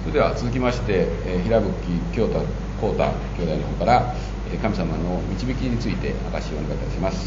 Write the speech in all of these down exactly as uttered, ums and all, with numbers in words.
それでは続きまして、えー、平吹京太幸太兄弟の方から、えー、神様の導きについて証しをお願いいたします。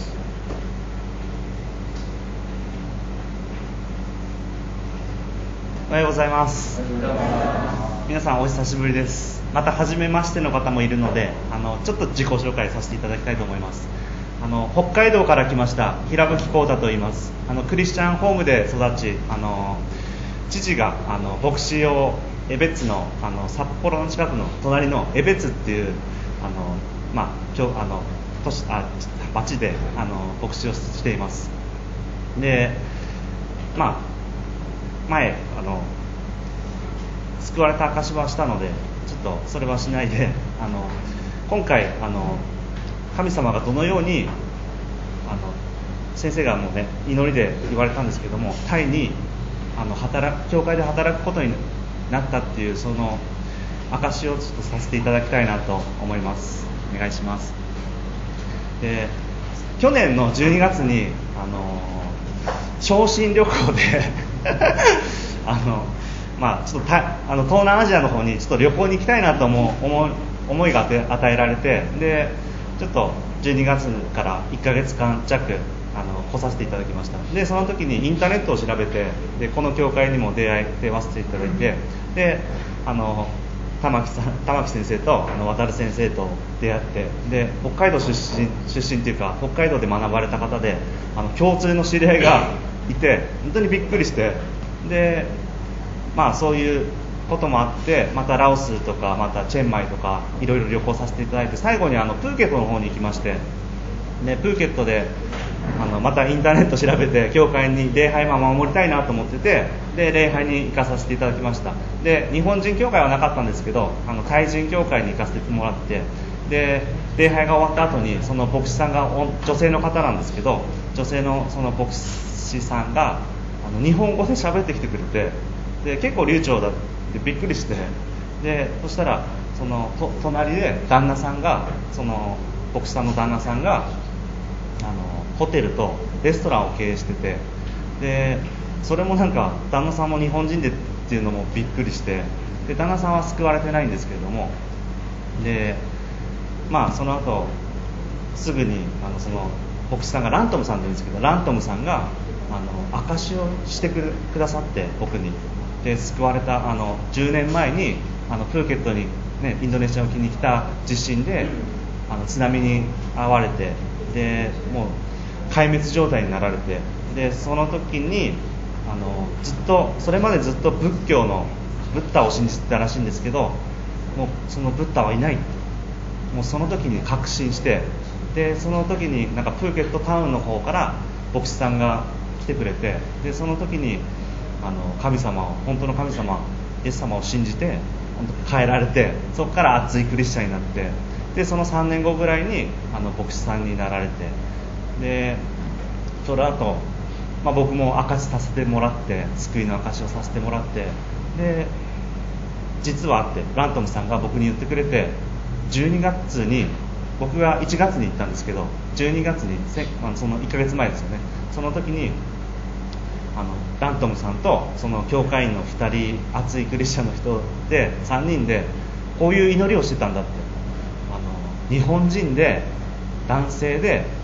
おはようございます。皆さんお久しぶりです。また初めましての方もいるので、あのちょっと自己紹介させていただきたいと思います。あの北海道から来ました平吹幸太と言います。あのクリスチャンホームで育ち、あの父があの牧師を江別の、あの札幌の近くの隣の江別っていうあの、まあ、今日あの都市あ町であの牧師をしています。で、まあ前あの救われた証はしたので、ちょっとそれはしないで、あの今回あの神様がどのようにあの先生がもうね祈りで言われたんですけども、タイにあの働く教会で働くことになったっていうその証をちょっとさせていただきたいなと思います。お願いします。で、去年のじゅうにがつにあの昇進旅行であのまあちょっとたあの東南アジアの方にちょっと旅行に行きたいなと思う思い思いが与えられて、でちょっとじゅうにがつからいっかげつかん弱あの来させていただきました。でその時にインターネットを調べて、でこの教会にも出会い出会わせていただいて、であの玉木さん玉木先生とあの渡先生と出会って、で北海道出身出身っていうか北海道で学ばれた方で、あの共通の知り合いがいて本当にびっくりして、でまあそういうこともあって、またラオスとかまたチェンマイとかいろいろ旅行させていただいて、最後にあのプーケットの方に行きまして、でプーケットであのまたインターネット調べて教会に礼拝も守りたいなと思ってて、で礼拝に行かさせていただきました。で日本人教会はなかったんですけど、あのタイ人教会に行かせてもらって、で礼拝が終わった後にその牧師さんが女性の方なんですけど、女性のその牧師さんがあの日本語で喋ってきてくれて、で結構流暢だってびっくりして、でそしたらそのと隣で旦那さんがその牧師さんの旦那さんがあのホテルとレストランを経営してて、でそれもなんか旦那さんも日本人でっていうのもびっくりして、で旦那さんは救われてないんですけれども、でまあその後すぐにあのその牧師さんがラントムさんというんですけど、ラントムさんがあの証しをしてくださって、僕にで救われたあのじゅうねんまえにあのプーケットに、ね、インドネシア沖に来た地震であの津波に遭われて、でもう壊滅状態になられて、でその時にあのずっとそれまでずっと仏教のブッダを信じてたらしいんですけど、もうそのブッダはいない、もうその時に確信して、でその時になんかプーケットタウンの方から牧師さんが来てくれて、でその時にあの神様を本当の神様イエス様を信じて本当変えられて、そこから熱いクリスチャンになって、でそのさんねんごぐらいにあの牧師さんになられて、でその後、まあ僕も証しさせてもらって、救いの証しをさせてもらって、で実はってラントムさんが僕に言ってくれて、じゅうにがつに僕がいちがつに行ったんですけど、じゅうにがつにそのいっかげつまえですよね、その時にあのラントムさんとその教会員のふたり熱いクリスチャンの人でさんにんでこういう祈りをしてたんだって、あの日本人で男性で、えっ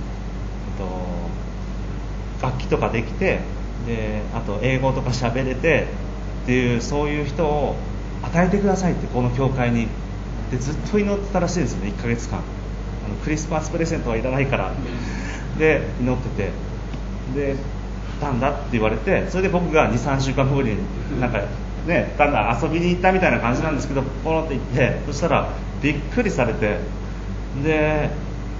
と、楽器とかできて、であと英語とか喋れてっていう、そういう人を与えてくださいって、この教会にでずっと祈ってたらしいですよね、いっかげつかん。あのクリスマスプレゼントはいらないからで祈ってて、でたんだって言われて、それで僕が にさんしゅうかんごになんかね、だんだん遊びに行ったみたいな感じなんですけど、ポロって行って、そしたらびっくりされて、で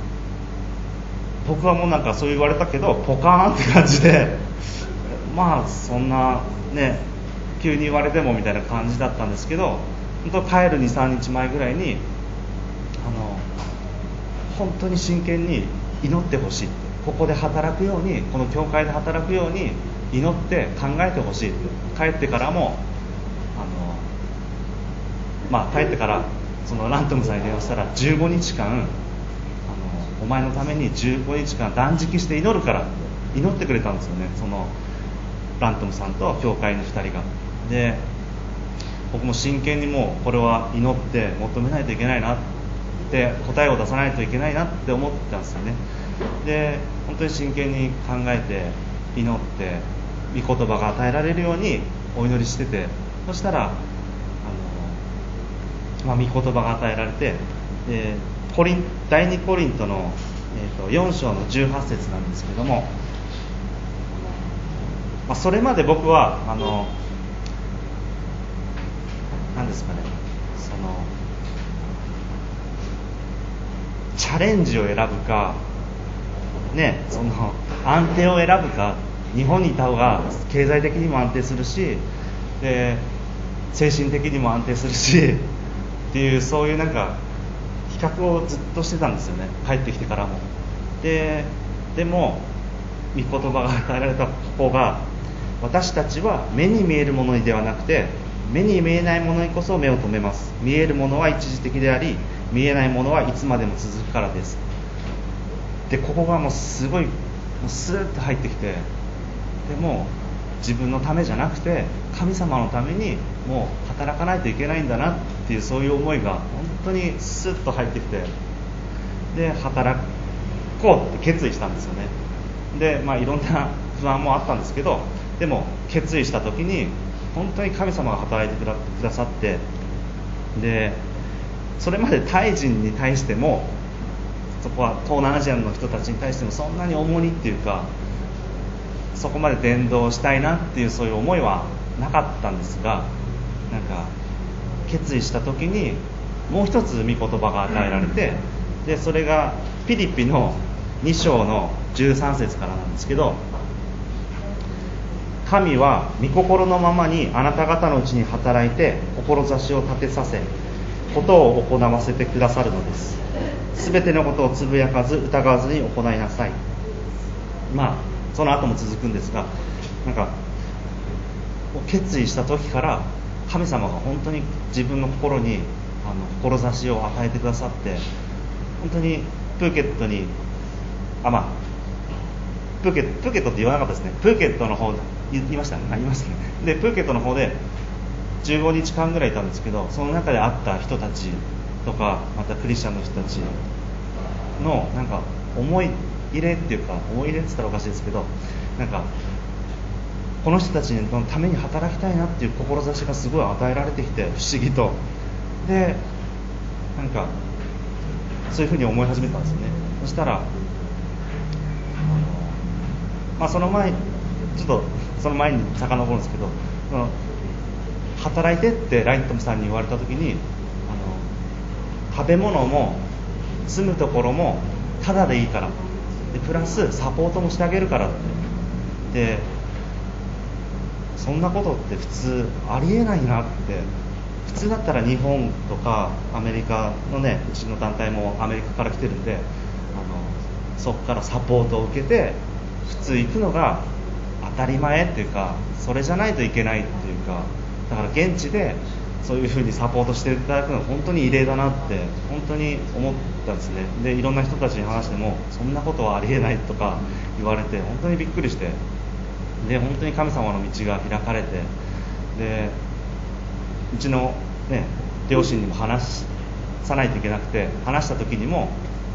僕はもうなんかそう言われたけどポカーンって感じで、まあそんなね急に言われてもみたいな感じだったんですけど、本当帰る にさんにちまえぐらいにあの本当に真剣に祈ってほしいって、ここで働くように、この教会で働くように祈って考えてほしいって、帰ってからもあの、まあ、帰ってからそのラントムさんに電話したら、じゅうごにちかんあのお前のためにじゅうごにちかん断食して祈るからって祈ってくれたんですよね、そのラントムさんと教会のふたりが。で僕も真剣にもうこれは祈って求めないといけないなって答えを出さないといけないなって思ってたんですよね。で本当に真剣に考えて祈って御言葉が与えられるようにお祈りしてて、そしたらあの、まあ、御言葉が与えられて、でコリン第二コリントの、えー、とよん章のじゅうはち節なんですけども、まあ、それまで僕はあの何ですかね、そのチャレンジを選ぶか、ね、その安定を選ぶか、日本にいた方が経済的にも安定するし、で精神的にも安定するしっていう、そういうなんか比較をずっとしてたんですよね、帰ってきてからも。ででも御言葉が与えられた方が、私たちは目に見えるものにではなくて目に見えないものにこそ目を留めます。見えるものは一時的であり、見えないものはいつまでも続くからです。でここがもうすごいもうスーッと入ってきて、でも自分のためじゃなくて神様のためにもう働かないといけないんだなっていう、そういう思いが本当にスッと入ってきて、で働こうって決意したんですよね。でまあいろんな不安もあったんですけど、でも決意した時に本当に神様が働いてくださって、でそれまでタイ人に対しても、そこは東南アジアの人たちに対してもそんなに重荷っていうか、そこまで伝道したいなっていうそういう思いはなかったんですが、なんか決意した時にもう一つ御言葉が与えられて、でそれがピリピのに章のじゅうさん節からなんですけど、神は御心のままにあなた方のうちに働いて志を立てさせ、ことを行わせてくださるのです。すべてのことをつぶやかず疑わずに行いなさい。まあその後も続くんですが、なんか決意した時から神様が本当に自分の心にあの志を与えてくださって、本当にプーケットにあまあプーケットプーケットって言わなかったですね。プーケットの方言いましたね。ありましたね。でプーケットの方でじゅうごにちかんぐらいいたんですけど、その中で会った人たちとか、またクリスチャンの人たちのなんか思い入れっていうか、思い入れって言ったらおかしいですけど、なんかこの人たちのために働きたいなっていう志がすごい与えられてきて、不思議と、でなんかそういうふうに思い始めたんですよね。そしたらあの、まあ、その前ちょっとその前に遡るんですけど、その働いてってライトムさんに言われた時に、あの食べ物も住むところもタダでいいから、でプラスサポートもしてあげるからって、でそんなことって普通ありえないなって。普通だったら日本とかアメリカのね、うちの団体もアメリカから来てるんで、あのそこからサポートを受けて普通行くのが当たり前っていうか、それじゃないといけないっていうか、だから現地でそういうふうにサポートしていただくのは本当に異例だなって本当に思ったんですね。でいろんな人たちに話してもそんなことはありえないとか言われて、本当にびっくりして、で本当に神様の道が開かれて、でうちの、ね、両親にも話さないといけなくて、話した時にも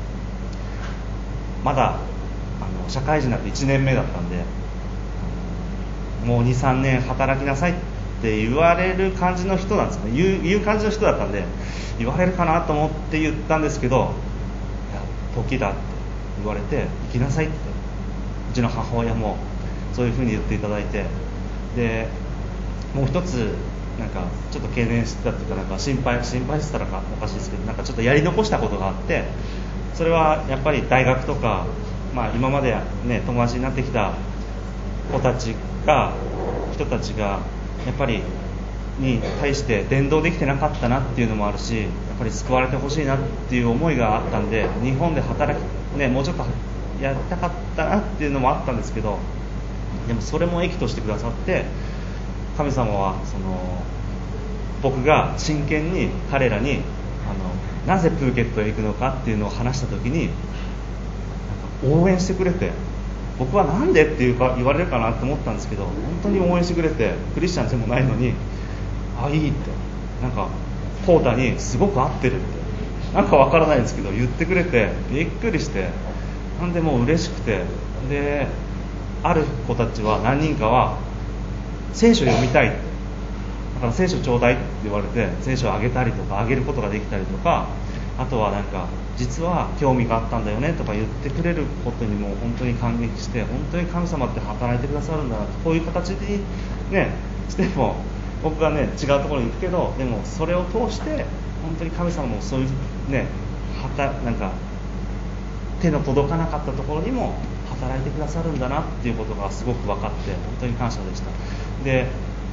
まだあの社会人になっていちねんめだったんで、もう にさんねん働きなさいって言われる感じの人なんですね。言う、言う感じの人だったんで、言われるかなと思って言ったんですけど、いや時だって言われて、行きなさいって、うちの母親もそういうふうに言っていただいて、でもう一つなんかちょっと懸念してたっていうか、なんか心配心配してたらかおかしいですけど、なんかちょっとやり残したことがあって、それはやっぱり大学とか、まあ、今まで、ね、友達になってきた子たちが人たちがやっぱりに対して伝道できてなかったなっていうのもあるし、やっぱり救われてほしいなっていう思いがあったんで、日本で働き、ね、もうちょっとやりたかったなっていうのもあったんですけど、でもそれも益としてくださって、神様はその僕が真剣に彼らにあのなぜプーケットへ行くのかっていうのを話した時に、なんか応援してくれて、僕はなんでっていうか言われるかなと思ったんですけど、本当に応援してくれて、クリスチャンでもないのに、あいいってなんかコータにすごく合ってるってなんかわからないんですけど言ってくれてびっくりして、なんでもう嬉しくて、である子たちは何人かは聖書読みたいって、だから聖書ちょうだいって言われて聖書をあげたりとかあげることができたりとか、あとはなんか実は興味があったんだよねとか言ってくれることにも本当に感激して、本当に神様って働いてくださるんだなと、こういう形でねしても僕がね違うところに行くけど、でもそれを通して本当に神様もそういうねはたなんか手の届かなかったところにも働いてくださるんだなっていうことがすごく分かって本当に感謝でした。で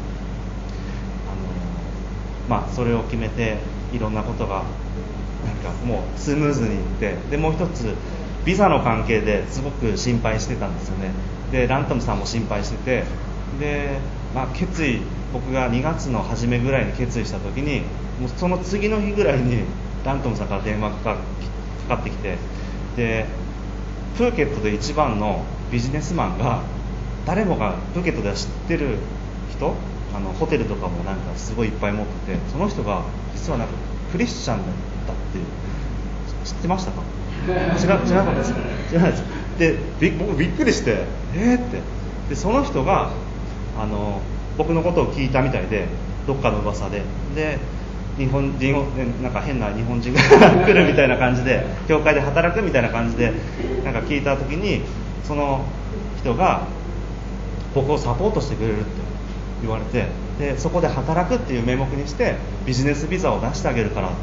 あのまあそれを決めていろんなことがなんかもうスムーズにいって、でもう一つビザの関係ですごく心配してたんですよね。でラントムさんも心配してて、で、まあ、決意僕がにがつの初めぐらいに決意した時にもうその次の日ぐらいにラントムさんから電話がかかってきて、でプーケットで一番のビジネスマンが誰もがプーケットでは知ってる人、あのホテルとかもなんかすごいいっぱい持ってて、その人が実はなんかクリスチャンだったっていう、知ってましたか？知ら知らなかったですか？知らないです。でび僕びっくりしてえーって、でその人があの僕のことを聞いたみたいで、どっかの噂でで日本人なんか変な日本人が来るみたいな感じで教会で働くみたいな感じでなんか聞いた時に、その人が僕をサポートしてくれるって言われて、でそこで働くっていう名目にしてビジネスビザを出してあげるからって、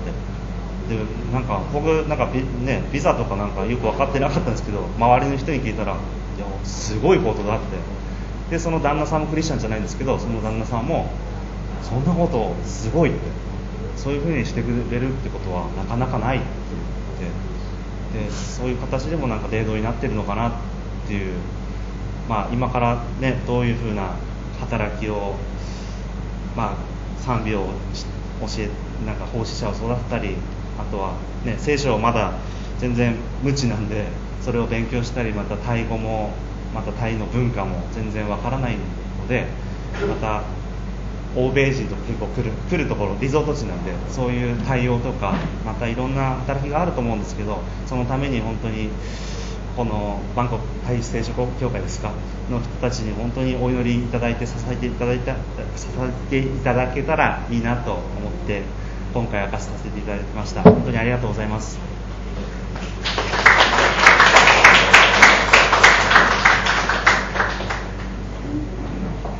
でなんか僕なんか ビ,、ね、ビザとかなんかよく分かってなかったんですけど、周りの人に聞いたらいやすごいことだって、でその旦那さんもクリスチャンじゃないんですけど、その旦那さんもそんなことすごいって、そういうふうにしてくれるってことはなかなかないって言って、でそういう形でもなんかデートになってるのかなっていう、まあ、今からねどういうふうな働きを、まあ、賛美を教えなんか奉仕者を育てたり、あとは、ね、聖書をまだ全然無知なんでそれを勉強したり、またタイ語もまたタイの文化も全然わからないので、また欧米人とか結構来る来るところリゾート地なんで、そういう対応とかまたいろんな働きがあると思うんですけど、そのために本当にこのバンコクタイ聖書協会ですかの人たちに本当にお祈りいただいて支えていただいた支えていただけたらいいなと思って今回明かしさせていただきました。本当にありがとうございます。